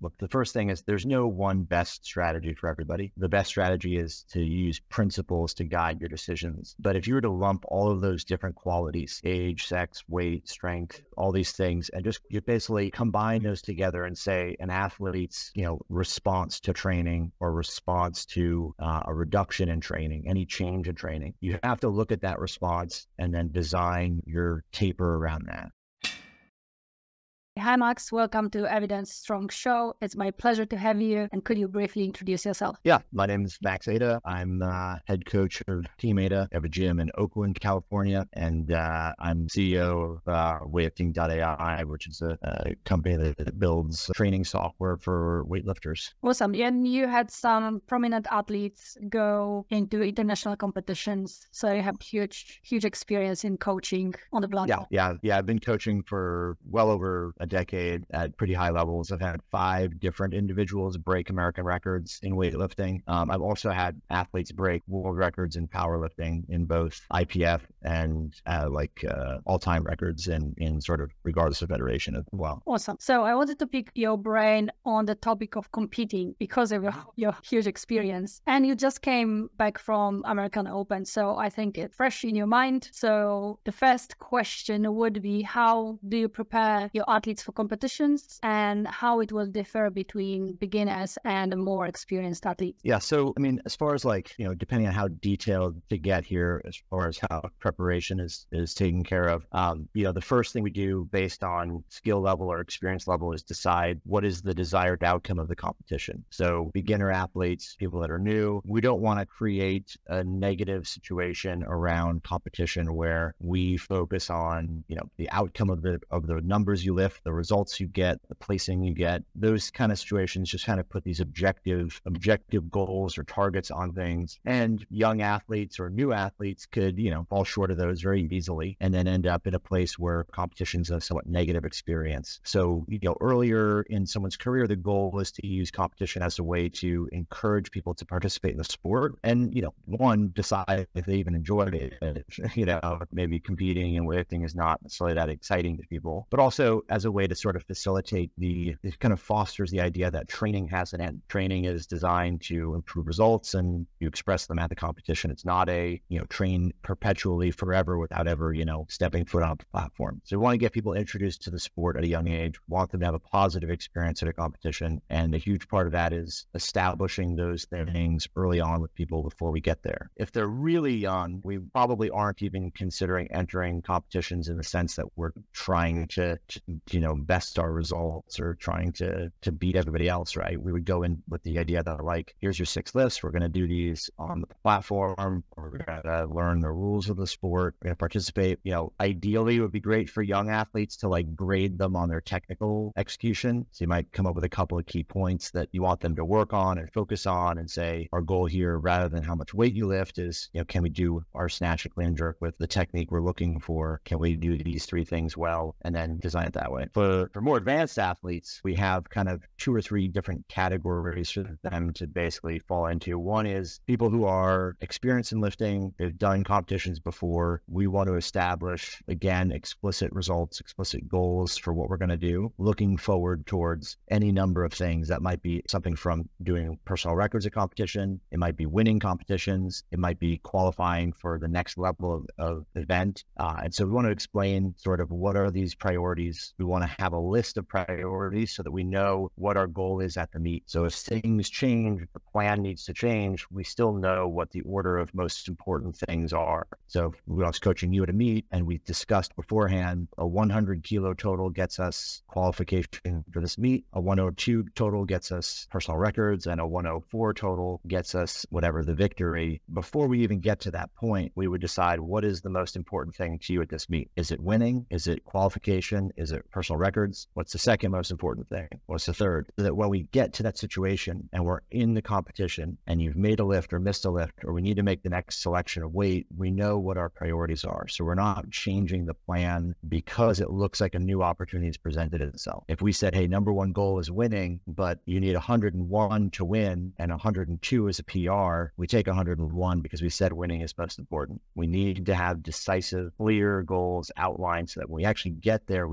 Look, the first thing is there's no one best strategy for everybody. The best strategy is to use principles to guide your decisions. But if you were to lump all of those different qualities, age, sex, weight, strength, all these things, and just you basically combine those together and say an athlete's, response to training or response to a reduction in training, any change in training, you have to look at that response and then design your taper around that. Hi, Max. Welcome to Evidence Strong Show. It's my pleasure to have you. And could you briefly introduce yourself? Yeah, my name is Max Ada. I'm head coach of Team Ada. I have a gym in Oakland, California, and I'm CEO of weightlifting.ai, which is a company that builds training software for weightlifters. Awesome. And you had some prominent athletes go into international competitions. So you have huge experience in coaching on the platform. Yeah. I've been coaching for well over a decade at pretty high levels. I've had 5 different individuals break American records in weightlifting. I've also had athletes break world records in powerlifting in both IPF and all-time records in sort of regardless of federation as well. Awesome. So I wanted to pick your brain on the topic of competing because of your huge experience. And you just came back from American Open. So I think it's fresh in your mind. So the first question would be, how do you prepare your athletes for competitions and how it will differ between beginners and more experienced athletes? Yeah. So, as far as depending on how detailed to get here, as far as how preparation is taken care of, the first thing we do based on skill level or experience level is decide what is the desired outcome of the competition. So beginner athletes, people that are new, we don't want to create a negative situation around competition where we focus on, the outcome of the numbers you lift, the results you get, the placing you get. Those kind of situations just kind of put these objective goals or targets on things. And young athletes or new athletes could, fall short of those very easily and then end up in a place where competition's a somewhat negative experience. So, earlier in someone's career, the goal is to use competition as a way to encourage people to participate in the sport and, one, decide if they even enjoy it. Maybe competing and weightlifting is not necessarily that exciting to people, but also as a way to sort of facilitate it kind of fosters the idea that training has an end. Training is designed to improve results and you express them at the competition. It's not a, train perpetually forever without ever, stepping foot on the platform. So we want to get people introduced to the sport at a young age, want them to have a positive experience at a competition. And a huge part of that is establishing those things early on with people before we get there. If they're really young, we probably aren't even considering entering competitions in the sense that we're trying to best our results or trying to beat everybody else, right? We would go in with the idea that here's your 6 lifts. We're going to do these on the platform. We're going to learn the rules of the sport. We're going to participate. Ideally it would be great for young athletes to grade them on their technical execution. So you might come up with a couple of key points that you want them to work on and focus on and say, our goal here, rather than how much weight you lift, is, can we do our snatch and clean jerk with the technique we're looking for? Can we do these 3 things well? And then design it that way. For more advanced athletes, we have kind of 2 or 3 different categories for them to basically fall into. One is people who are experienced in lifting. They've done competitions before. We want to establish, again, explicit results, explicit goals for what we're going to do, looking forward towards any number of things. That might be something from doing personal records at competition. It might be winning competitions. It might be qualifying for the next level of event. And so we want to explain sort of what are these priorities. We want to have a list of priorities so that we know what our goal is at the meet. So if things change, if the plan needs to change, we still know what the order of most important things are. So if I was coaching you at a meet and we discussed beforehand, a 100 kilo total gets us qualification for this meet, a 102 total gets us personal records, and a 104 total gets us whatever the victory. Before we even get to that point, we would decide what is the most important thing to you at this meet. Is it winning? Is it qualification? Is it personal records? What's the second most important thing? What's the third? So that when we get to that situation and we're in the competition and you've made a lift or missed a lift, or we need to make the next selection of weight, we know what our priorities are. So we're not changing the plan because it looks like a new opportunity has presented itself. If we said, hey, number 1 goal is winning, but you need 101 to win and 102 is a PR, we take 101 because we said winning is most important. We need to have decisive, clear goals outlined so that when we actually get there, we don't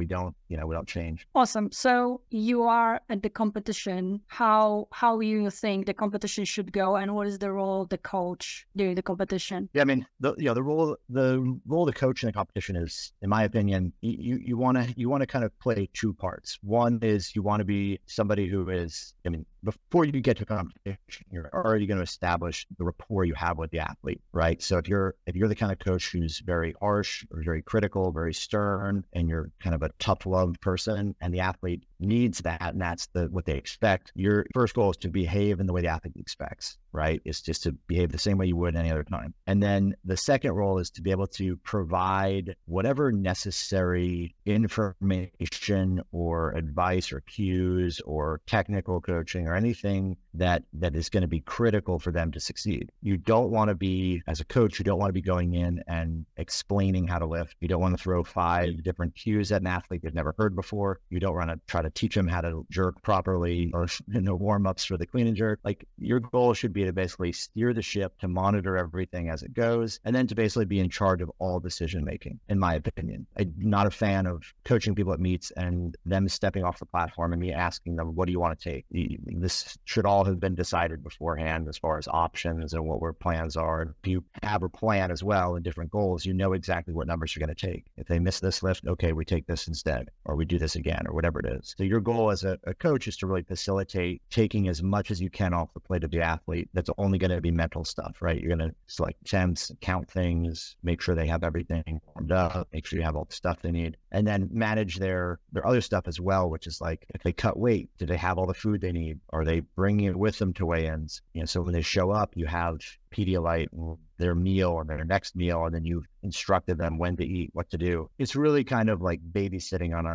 we don't change. Awesome. So you are at the competition. How you think the competition should go, and what is the role of the coach during the competition? Yeah, I mean, the role of the coach in the competition is, in my opinion, you want to kind of play two parts. One is you want to be somebody who is, I mean, before you get to competition, you're already going to establish the rapport you have with the athlete, right? So if you're the kind of coach who's very harsh or very critical, very stern, and you're kind of a tough love person, and the athlete needs that, and that's what they expect, your first goal is to behave in the way the athlete expects, right? It's just to behave the same way you would any other time. And then the second role is to be able to provide whatever necessary information or advice or cues or technical coaching or anything that is going to be critical for them to succeed. You don't want to be, as a coach, you don't want to be going in and explaining how to lift. You don't want to throw 5 different cues at an athlete they've never heard before. You don't want to try to teach them how to jerk properly or warm-ups for the clean and jerk. Like, your goal should be to basically steer the ship, to monitor everything as it goes, and then to basically be in charge of all decision making, in my opinion. I'm not a fan of coaching people at meets and them stepping off the platform and me asking them, what do you want to take? This should all have been decided beforehand as far as options and what our plans are. If you have a plan as well and different goals, you know exactly what numbers you're going to take. If they miss this lift, okay, we take this instead, or we do this again, or whatever it is. So your goal as a coach is to really facilitate taking as much as you can off the plate of the athlete. That's only going to be mental stuff, right? You're going to select attempts, count things, make sure they have everything formed up, make sure you have all the stuff they need, and then manage their other stuff as well, which is like, if they cut weight, do they have all the food they need? Are they bringing it with them to weigh-ins? So when they show up, you have Pedialyte, their meal or their next meal, and then you've instructed them when to eat, what to do. It's really kind of like babysitting on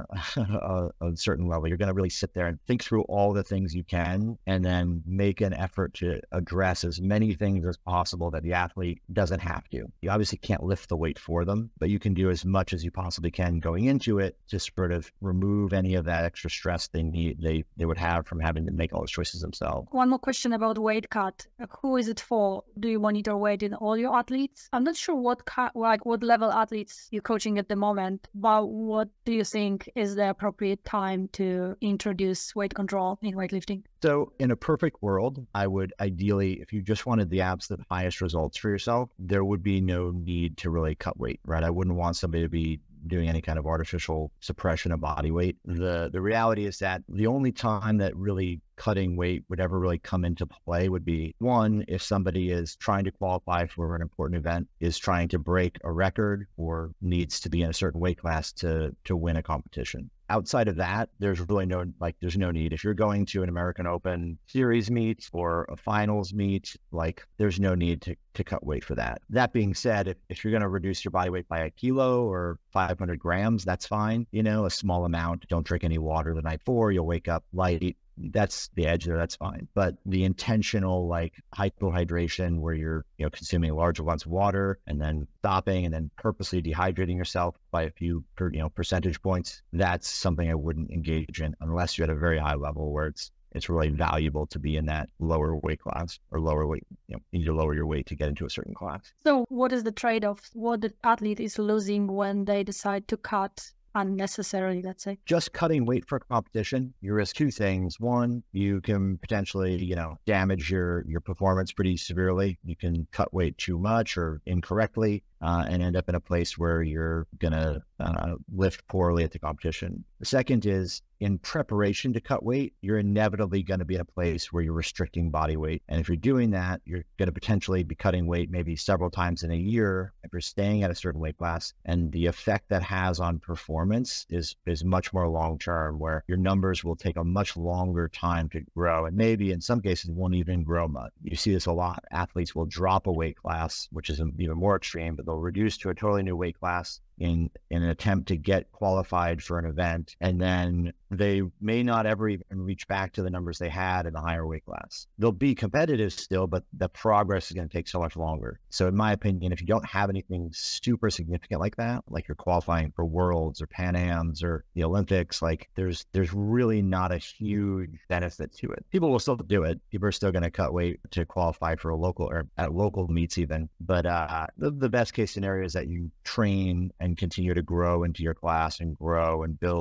a certain level. You're going to really sit there and think through all the things you can, and then make an effort to address as many things as possible that the athlete doesn't have to. You obviously can't lift the weight for them, but you can do as much as you possibly can going into it to sort of remove any of that extra stress they would have from having to make all those choices themselves. One more question about weight cut. Who is it for? Do you monitor weight in all your athletes? I'm not sure what level athletes you're coaching at the moment, but what do you think is the appropriate time to introduce weight control in weightlifting? So in a perfect world, I would ideally, if you just wanted the absolute highest results for yourself, there would be no need to really cut weight, right? I wouldn't want somebody to be doing any kind of artificial suppression of body weight. The reality is that the only time that really cutting weight would ever really come into play would be, one, if somebody is trying to qualify for an important event, is trying to break a record, or needs to be in a certain weight class to win a competition. Outside of that, there's really there's no need. If you're going to an American Open series meet or a finals meet, there's no need to cut weight for that. That being said, if you're going to reduce your body weight by 1 kilo or 500 grams, that's fine. A small amount. Don't drink any water the night before. You'll wake up light. That's the edge there. That's fine. But the intentional hypohydration, where you're consuming large amounts of water and then stopping and then purposely dehydrating yourself by a few percentage points, that's something I wouldn't engage in unless you're at a very high level where it's really valuable to be in that lower weight class or lower weight. You need to lower your weight to get into a certain class. So what is the trade-off? What the athlete is losing when they decide to cut unnecessarily, let's say? Just cutting weight for competition, you risk 2 things. One, you can potentially, damage your performance pretty severely. You can cut weight too much or incorrectly and end up in a place where you're going to lift poorly at the competition. The second is, in preparation to cut weight, you're inevitably going to be in a place where you're restricting body weight. And if you're doing that, you're going to potentially be cutting weight maybe several times in a year if you're staying at a certain weight class. And the effect that has on performance is much more long-term, where your numbers will take a much longer time to grow. And maybe in some cases won't even grow much. You see this a lot. Athletes will drop a weight class, which is even more extreme, but they'll reduce to a totally new weight class in an attempt to get qualified for an event. And then they may not ever even reach back to the numbers they had in the higher weight class. They'll be competitive still, but the progress is going to take so much longer. So in my opinion, if you don't have anything super significant like that, like you're qualifying for Worlds or Pan Ams or the Olympics, there's really not a huge benefit to it. People will still do it. People are still going to cut weight to qualify for a local or at local meets even. But the best case scenario is that you train and continue to grow into your class and grow and build and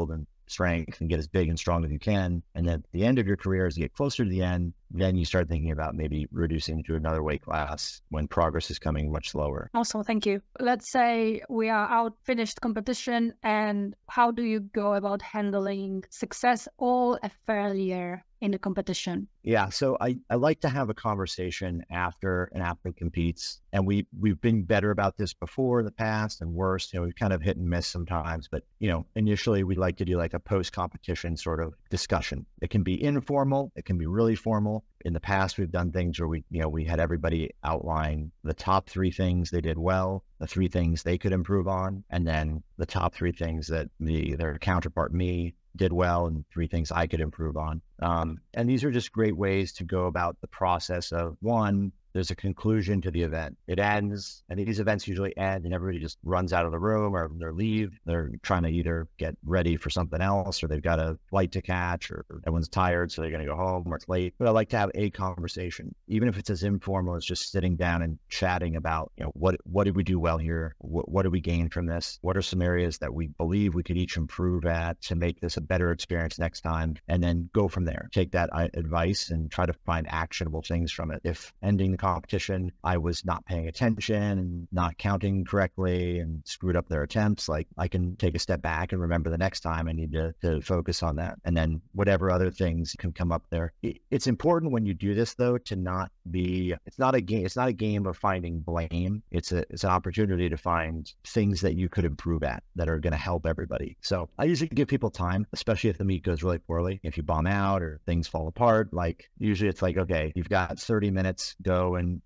strength and get as big and strong as you can. And then at the end of your career, as you get closer to the end, then you start thinking about maybe reducing to another weight class when progress is coming much slower. Also, thank you. Let's say we are out, finished competition, and how do you go about handling success or a failure in the competition? Yeah, so I like to have a conversation after an athlete competes, and we've been better about this before in the past and worse. We've kind of hit and miss sometimes, but initially we'd like to do like a post-competition sort of discussion. It can be informal, it can be really formal. In the past, we've done things where we had everybody outline the top 3 things they did well, the 3 things they could improve on, and then the top 3 things that their counterpart, me, did well, and 3 things I could improve on. And these are just great ways to go about the process of, one, there's a conclusion to the event. It ends, and these events usually end and everybody just runs out of the room or they leave. They're trying to either get ready for something else or they've got a flight to catch or everyone's tired, so they're going to go home or it's late. But I like to have a conversation, even if it's as informal as just sitting down and chatting about, what did we do well here? What did we gain from this? What are some areas that we believe we could each improve at to make this a better experience next time? And then go from there. Take that advice and try to find actionable things from it. If ending the competition, I was not paying attention and not counting correctly and screwed up their attempts, like I can take a step back and remember the next time I need to focus on that. And then whatever other things can come up there. It's important when you do this though, to not be, it's not a game of finding blame. It's an opportunity to find things that you could improve at that are going to help everybody. So I usually give people time, especially if the meet goes really poorly. If you bomb out or things fall apart, like usually it's like, okay, you've got 30 minutes, go and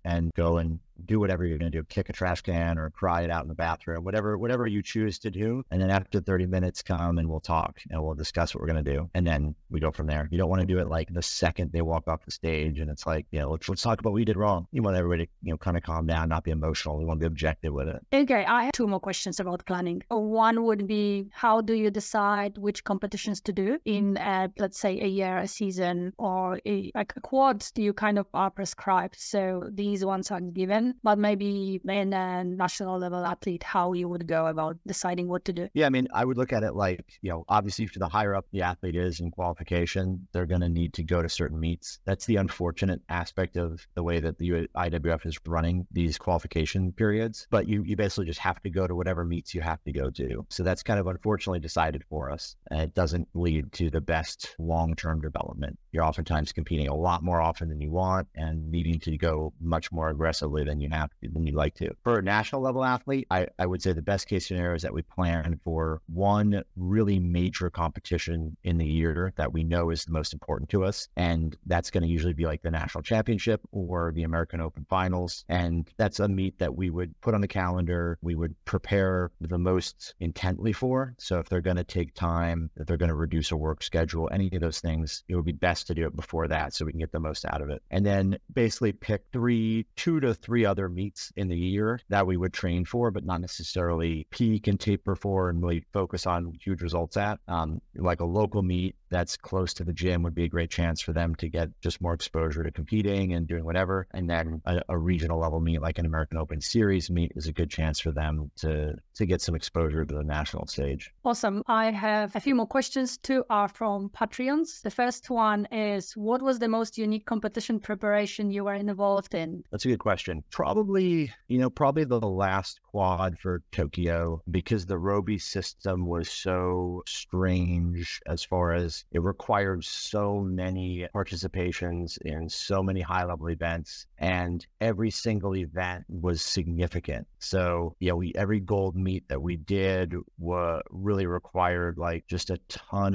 do whatever you're going to do, kick a trash can or cry it out in the bathroom, whatever you choose to do. And then after 30 minutes, come and we'll talk and we'll discuss what we're going to do. And then we go from there. You don't want to do it like the second they walk off the stage and it's like, let's talk about what you did wrong. You want everybody to, kind of calm down, not be emotional. We want to be objective with it. Okay, I have 2 more questions about planning. One would be, how do you decide which competitions to do in, let's say, a year, a season, or a quad? You kind of are prescribed. So these ones are given. But maybe in a national level athlete, how you would go about deciding what to do? Yeah, I mean, I would look at it like, obviously for the higher up the athlete is in qualification, they're going to need to go to certain meets. That's the unfortunate aspect of the way that the IWF is running these qualification periods. But you basically just have to go to whatever meets you have to go to. So that's kind of unfortunately decided for us. And it doesn't lead to the best long-term development. You're oftentimes competing a lot more often than you want and needing to go much more aggressively than you'd like to. For a national level athlete, I would say the best case scenario is that we plan for one really major competition in the year that we know is the most important to us. And that's going to usually be like the national championship or the American Open finals. And that's a meet that we would put on the calendar. We would prepare the most intently for. So if they're going to take time, if they're going to reduce a work schedule, any of those things, it would be best to do it before that so we can get the most out of it. And then basically pick 2 to 3 other meets in the year that we would train for, but not necessarily peak and taper for and really focus on huge results at. Like a local meet that's close to the gym would be a great chance for them to get just more exposure to competing and doing whatever. And then a regional level meet like an American Open Series meet is a good chance for them to get some exposure to the national stage. Awesome. I have a few more questions. 2 are from Patreons. The first one is, what was the most unique competition preparation you were involved in? That's a good question. Probably the last quad for Tokyo, because the Roby system was so strange as far as it required so many participations in so many high-level events, and every single event was significant. So, every gold meet that we did really required like just a ton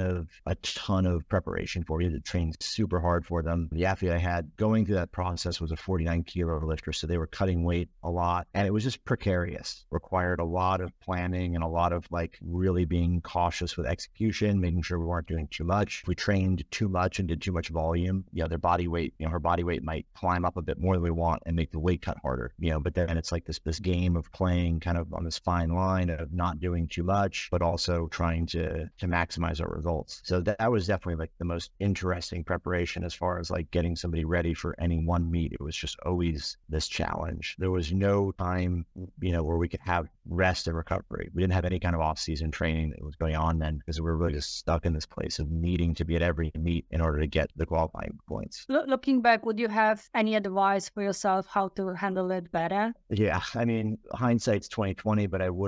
of preparation for you to train super hard for them. The athlete I had going through that process was a 49 kilo lifter, so they were cutting weight a lot, and it was just precarious. Required a lot of planning and a lot of like really being cautious with execution, making sure we weren't doing too much much. If we trained too much and did too much volume, their body weight, her body weight might climb up a bit more than we want and make the weight cut harder, but then it's like this game of playing kind of on this fine line of not doing too much, but also trying to maximize our results. So that was definitely like the most interesting preparation as far as like getting somebody ready for any one meet. It was just always this challenge. There was no time, where we could have rest and recovery. We didn't have any kind of off-season training that was going on then, because we were really just stuck in this place of needing to be at every meet in order to get the qualifying points. Looking back, would you have any advice for yourself how to handle it better? Yeah, I mean, hindsight's 2020, but I would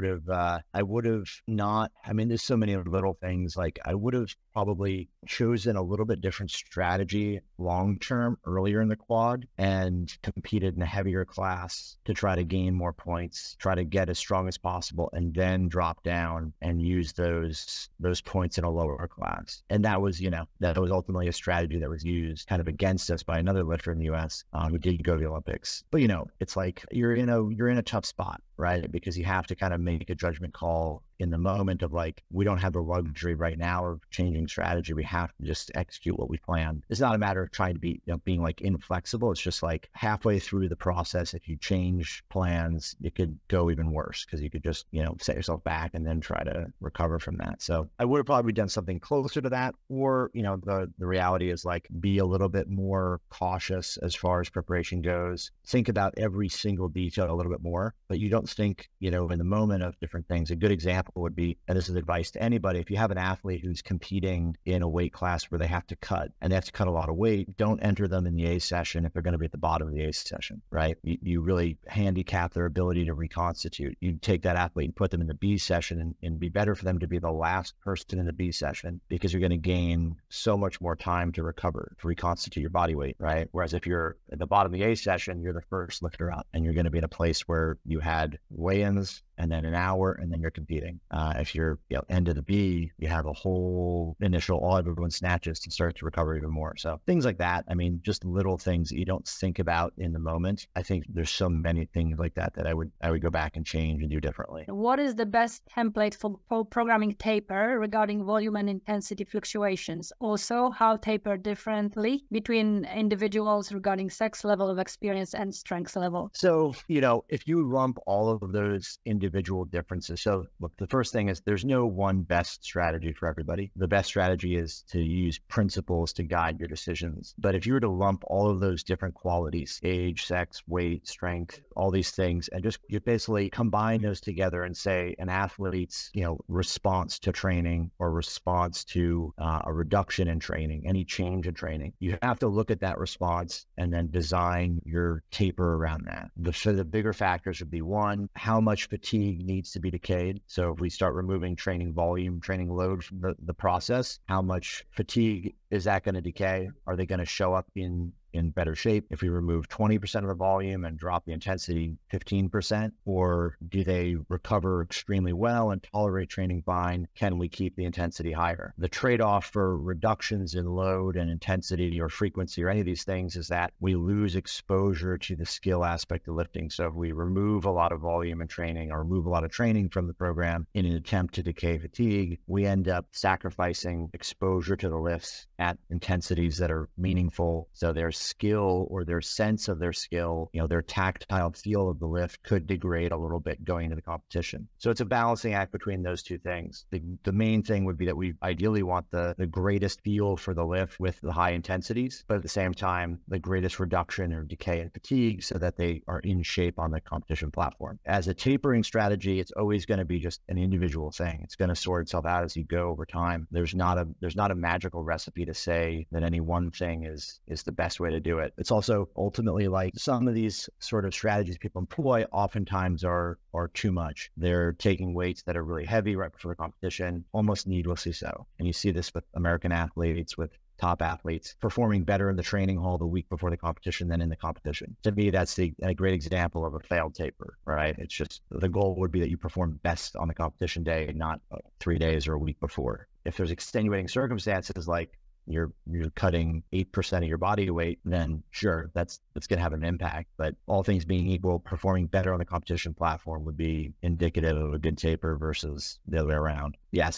have not. I mean, there's so many little things. Like I would have probably chosen a little bit different strategy long term earlier in the quad and competed in a heavier class to try to gain more points, try to get as strong as possible, and then drop down and use those points in a lower class. And that was, that was ultimately a strategy that was used kind of against us by another lifter in the US who did go to the Olympics. But it's like you're in a tough spot, right? Because you have to kind of make a judgment call in the moment of like, we don't have the luxury right now of changing strategy. We have to just execute what we planned. It's not a matter of trying to be, being like inflexible. It's just like halfway through the process, if you change plans, it could go even worse because you could just, set yourself back and then try to recover from that. So I would have probably done something closer to that. Or, the reality is like, be a little bit more cautious as far as preparation goes. Think about every single detail a little bit more, but you don't think, in the moment of different things. A good example would be, and this is advice to anybody, if you have an athlete who's competing in a weight class where they have to cut and they have to cut a lot of weight, don't enter them in the A session if they're going to be at the bottom of the A session, right? You really handicap their ability to reconstitute. You take that athlete and put them in the B session and be better for them to be the last person in the B session because you're going to gain so much more time to recover, to reconstitute your body weight, right? Whereas if you're at the bottom of the A session, you're the first lifter up and you're going to be in a place where you had weigh-ins and then an hour, and then you're competing. If you're end of the B, you have a whole initial, all everyone snatches to start to recover even more. So things like that. I mean, just little things that you don't think about in the moment. I think there's so many things like that I would go back and change and do differently. What is the best template for programming taper regarding volume and intensity fluctuations? Also, how taper differently between individuals regarding sex level of experience and strength level? So, if you lump all of those individual differences. So look, the first thing is there's no one best strategy for everybody. The best strategy is to use principles to guide your decisions. But if you were to lump all of those different qualities, age, sex, weight, strength, all these things, and you basically combine those together and say an athlete's, response to training or response to a reduction in training, any change in training, you have to look at that response and then design your taper around that. The bigger factors would be one, how much fatigue needs to be decayed. So if we start removing training volume, training load from the process, how much fatigue is that going to decay? Are they going to show up in better shape if we remove 20% of the volume and drop the intensity 15%? Or do they recover extremely well and tolerate training fine? Can we keep the intensity higher? The trade-off for reductions in load and intensity or frequency or any of these things is that we lose exposure to the skill aspect of lifting. So if we remove a lot of volume in training or remove a lot of training from the program in an attempt to decay fatigue, we end up sacrificing exposure to the lifts at intensities that are meaningful. So there's skill or their sense of their skill, their tactile feel of the lift could degrade a little bit going into the competition. So it's a balancing act between those two things. The main thing would be that we ideally want the greatest feel for the lift with the high intensities, but at the same time, the greatest reduction or decay and fatigue so that they are in shape on the competition platform. As a tapering strategy, it's always going to be just an individual thing. It's going to sort itself out as you go over time. There's not a magical recipe to say that any one thing is the best way to do it. It's also ultimately like some of these sort of strategies people employ oftentimes are too much. They're taking weights that are really heavy right before the competition, almost needlessly so. And you see this with American athletes, with top athletes performing better in the training hall the week before the competition than in the competition. To me, that's a great example of a failed taper, right? It's just the goal would be that you perform best on the competition day, not 3 days or a week before. If there's extenuating circumstances like you're cutting 8% of your body weight, then sure, that's going to have an impact. But all things being equal, performing better on the competition platform would be indicative of a good taper versus the other way around. Yes, I mean,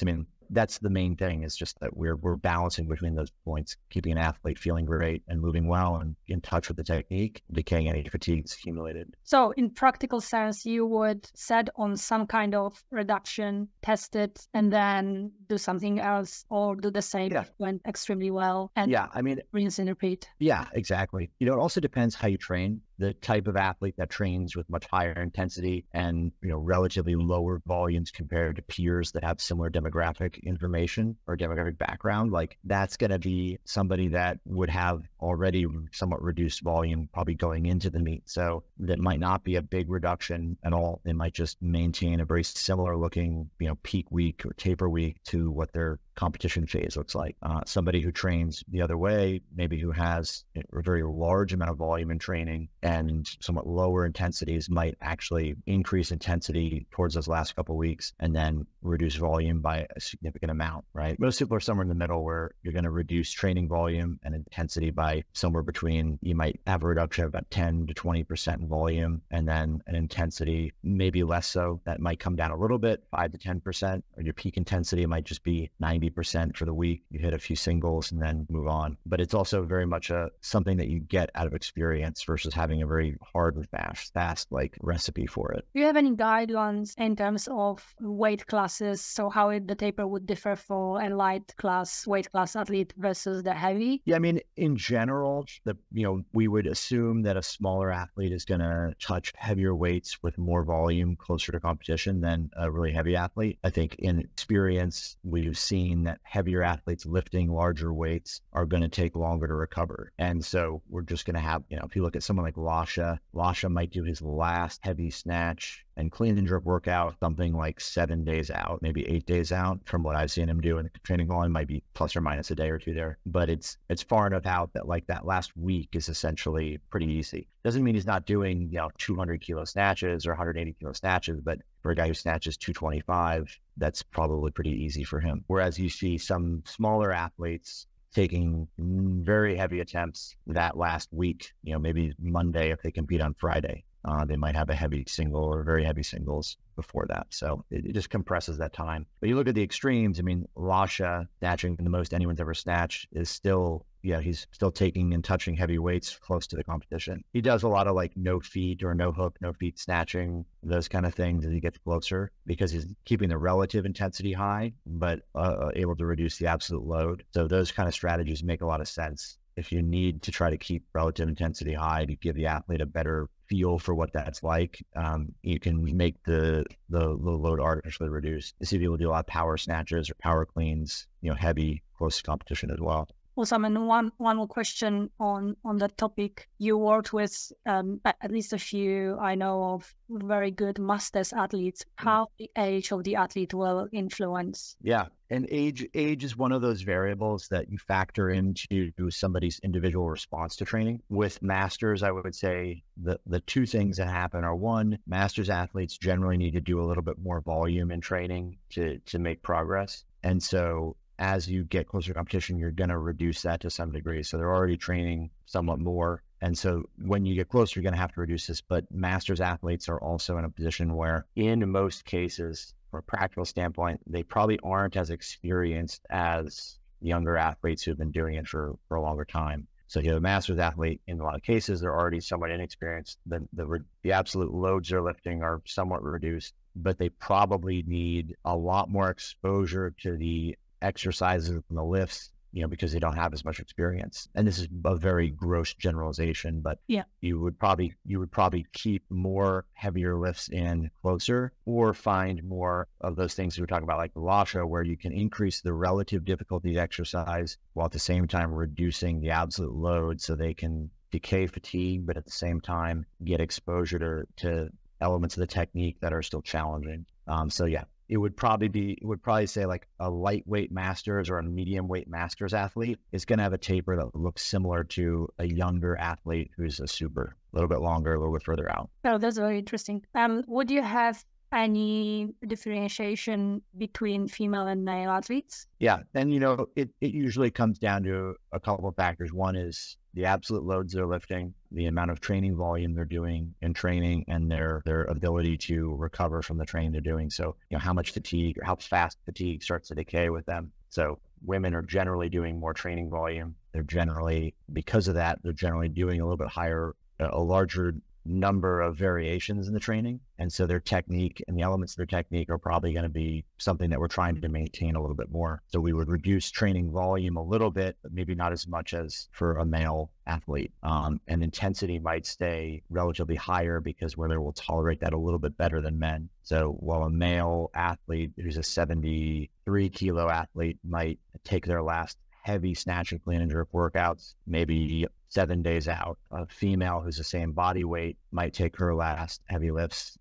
that's the main thing, is just that we're balancing between those points, keeping an athlete feeling great and moving well and in touch with the technique, decaying any fatigues accumulated. So in practical sense, you would set on some kind of reduction, test it, and then do something else, or do the same if it went extremely well, and rinse and repeat. Yeah, exactly. It also depends how you train. The type of athlete that trains with much higher intensity and, relatively lower volumes compared to peers that have similar demographic information or demographic background, like that's going to be somebody that would have already somewhat reduced volume probably going into the meet. So that might not be a big reduction at all. They might just maintain a very similar looking, peak week or taper week to what their competition phase looks like. Somebody who trains the other way, maybe who has a very large amount of volume in training and somewhat lower intensities, might actually increase intensity towards those last couple of weeks and then reduce volume by a significant amount, right? Most people are somewhere in the middle where you're going to reduce training volume and intensity by somewhere between, you might have a reduction of about 10 to 20% in volume, and then an intensity maybe less so. That might come down a little bit, 5 to 10%, or your peak intensity might just be 90% for the week. You hit a few singles and then move on. But it's also very much something that you get out of experience versus having a very hard and fast like recipe for it. Do you have any guidelines in terms of weight classes? So how the taper would differ for a light class, weight class athlete versus the heavy? Yeah, in general, we would assume that a smaller athlete is going to touch heavier weights with more volume closer to competition than a really heavy athlete. I think in experience, we've seen that heavier athletes lifting larger weights are going to take longer to recover. And so we're just going to have, if you look at someone like Lasha might do his last heavy snatch and clean and jerk workout something like 7 days out, maybe 8 days out from what I've seen him do. And the training volume might be plus or minus a day or two there, but it's far enough out that like that last week is essentially pretty easy. Doesn't mean he's not doing 200 kilo snatches or 180 kilo snatches, but for a guy who snatches 225, that's probably pretty easy for him. Whereas you see some smaller athletes taking very heavy attempts that last week, maybe Monday if they compete on Friday. They might have a heavy single or very heavy singles before that. So it just compresses that time. But you look at the extremes, Lasha snatching the most anyone's ever snatched is still, he's still taking and touching heavy weights close to the competition. He does a lot of like no feet or no hook, no feet snatching, those kind of things as he gets closer, because he's keeping the relative intensity high, but able to reduce the absolute load. So those kind of strategies make a lot of sense. If you need to try to keep relative intensity high to give the athlete a better feel for what that's like, you can make the load artificially reduced. You see people do a lot of power snatches or power cleans, heavy, close to competition as well. Awesome. And one more question on that topic. You worked with at least a few I know of very good masters athletes. How the age of the athlete will influence? Yeah. And age is one of those variables that you factor into somebody's individual response to training. With masters, I would say the two things that happen are, one, masters athletes generally need to do a little bit more volume in training to make progress. And so as you get closer to competition, you're going to reduce that to some degree. So they're already training somewhat more. And so when you get closer, you're going to have to reduce this. But masters athletes are also in a position where, in most cases, from a practical standpoint, they probably aren't as experienced as younger athletes who've been doing it for a longer time. So you have a masters athlete, in a lot of cases, they're already somewhat inexperienced. The absolute loads they're lifting are somewhat reduced, but they probably need a lot more exposure to the exercises and the lifts, because they don't have as much experience. And this is a very gross generalization, but you would probably keep more heavier lifts in closer, or find more of those things we were talking about, like the Lasha, where you can increase the relative difficulty of exercise while at the same time reducing the absolute load, so they can decay fatigue, but at the same time get exposure to elements of the technique that are still challenging. It would probably say like a lightweight masters or a medium weight masters athlete is going to have a taper that looks similar to a younger athlete who's a super, a little bit longer, a little bit further out. Oh, that's very interesting. Would you have any differentiation between female and male athletes? Yeah. And, it usually comes down to a couple of factors. One is the absolute loads they're lifting, the amount of training volume they're doing in training, and their ability to recover from the training they're doing. So, how much fatigue or how fast fatigue starts to decay with them. So women are generally doing more training volume. Because of that, they're generally doing a little bit higher, a larger number of variations in the training. And so their technique and the elements of their technique are probably going to be something that we're trying to maintain a little bit more. So we would reduce training volume a little bit, but maybe not as much as for a male athlete. And intensity might stay relatively higher because women will tolerate that a little bit better than men. So while a male athlete who's a 73 kilo athlete might take their last heavy snatch and clean and jerk workouts maybe 7 days out, a female who's the same body weight might take her last heavy lifts,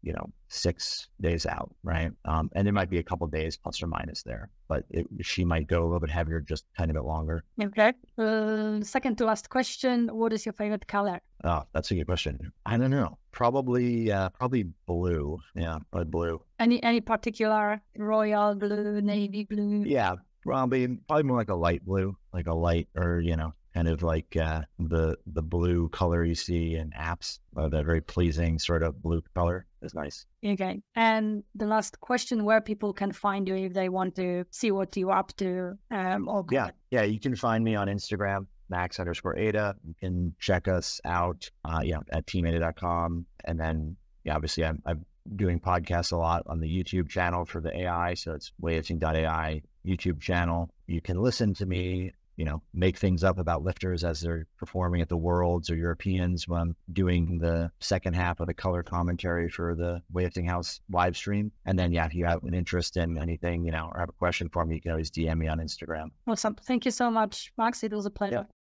6 days out, right? And there might be a couple of days plus or minus there, but she might go a little bit heavier, just a tiny bit longer. Okay. Second to last question: what is your favorite color? Oh, that's a good question. I don't know. Probably blue. Yeah, probably blue. Any particular royal blue, navy blue? Yeah, probably more like a light blue, like a light, or kind of like the blue color you see in apps, that very pleasing sort of blue color is nice. Okay. And the last question: where people can find you if they want to see what you're up to? Yeah, you can find me on Instagram, Max_Ada. You can check us out at teamada.com. And then obviously I'm doing podcasts a lot on the YouTube channel for the AI. So it's weightlifting.ai YouTube channel. You can listen to me, make things up about lifters as they're performing at the Worlds or Europeans when I'm doing the second half of the color commentary for the Weightlifting House live stream. And then, if you have an interest in anything, or have a question for me, you can always DM me on Instagram. Awesome. Thank you so much, Max. It was a pleasure. Yeah.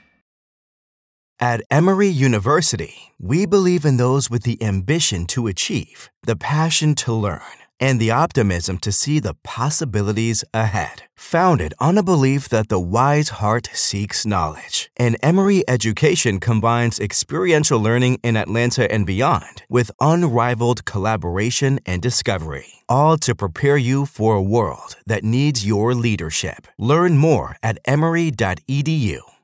At Emory University, we believe in those with the ambition to achieve, the passion to learn, and the optimism to see the possibilities ahead. Founded on a belief that the wise heart seeks knowledge, and Emory education combines experiential learning in Atlanta and beyond with unrivaled collaboration and discovery, all to prepare you for a world that needs your leadership. Learn more at emory.edu.